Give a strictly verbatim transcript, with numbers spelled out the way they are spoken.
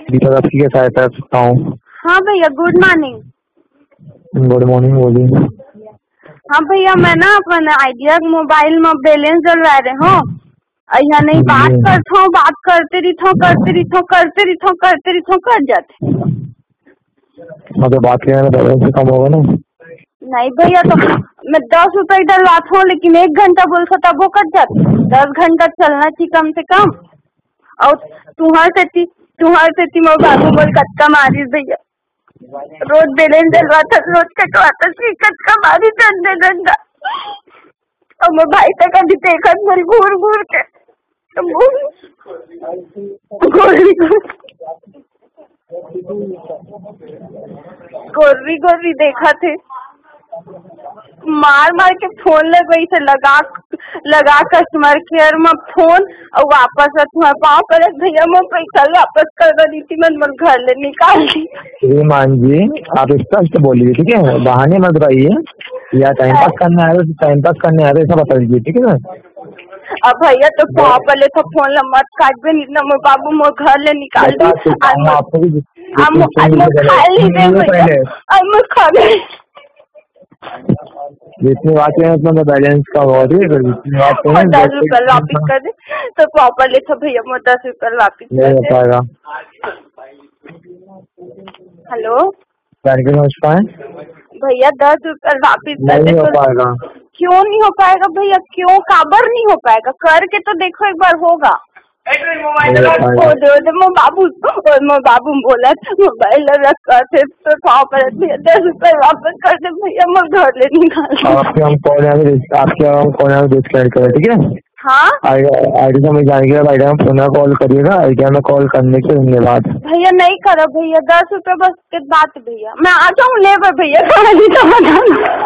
जी sir, आपकी क्या सहायता कर सकता हूँ? हाँ भैया, गुड मॉर्निंग। गुड मॉर्निंग, बोलिए। हाँ भैया, मैं ना अपन आइडिया मोबाइल में बैलेंस डलवा रहे हूँ। यहाँ नहीं बात जी करता हूँ, बात करते रहता हूँ करते रहता हूँ करते रहता हूँ करते रहता हूँ कर जाते। मतलब बात करने में बैलेंस से कम होगा ना? नहीं भैया, तो मैं दस रुपए डलवाता हूँ लेकिन एक घंटा बोल सकता वो कट जाते। दस घंटा चलना चाहिए कम से कम। और तुम्हारे से तुम्हारे से मोर बाबू बोल कटका मारी भैया, रोज बैलेंस डलवाता रोज कटवाता कटका मारी ठंडे ठंडा। और मैं भाई तक अभी देखा मेरी घूर घूर के गोरी गोरी देखा थे, मार मार के फोन ले गई से लगा लगा कस्टमर केयर में फोन और वापस तुम्हारे पाँव पर भैया मैं पैसा वापस कर दी थी, मैं मन घर ले निकाल दी। श्रीमान जी, आप स्पष्ट बोलिए, ठीक है? बहाने मत रहिए, या टाइम पास करने आए तो टाइम पास करने आए तो ऐसा बता दीजिए, ठीक है ना? अब भैया तो पाँव पहले तो फोन ला मत काट भी नहीं ना, मैं बाबू मैं घर ले निकाल दी। आपको भी खा गई जितनी बात है उतना तो बैलेंस का बहुत ही जितनी बात है दस रुपये वापिस कर दे तो प्रॉपरली तो भैया मैं दस रुपये वापिस नहीं हो पाएगा। हेलो जानकारी समझ पाए भैया, दस रुपये वापिस कर दे। नहीं हो पाएगा। क्यों नहीं हो पाएगा भैया? क्यों काबर नहीं हो पाएगा? करके तो देखो एक बार होगा। मो बाबू मो बाबू बोला मोबाइल रखा थे तो पर दस रुपए वापस कर दे भैया, मैं घर ले निकाल। आपके हम कॉल आपके हम कॉल डिस्कनेक्ट करें, ठीक है? हाँ, आइडिया में जाएंगे, आइडिया में पुनः कॉल करिएगा। आइडिया में कॉल करने के धन्यवाद भैया। नहीं करो भैया, दस रुपए बस के बात भैया, मैं आ जाऊँ लेबर भैया।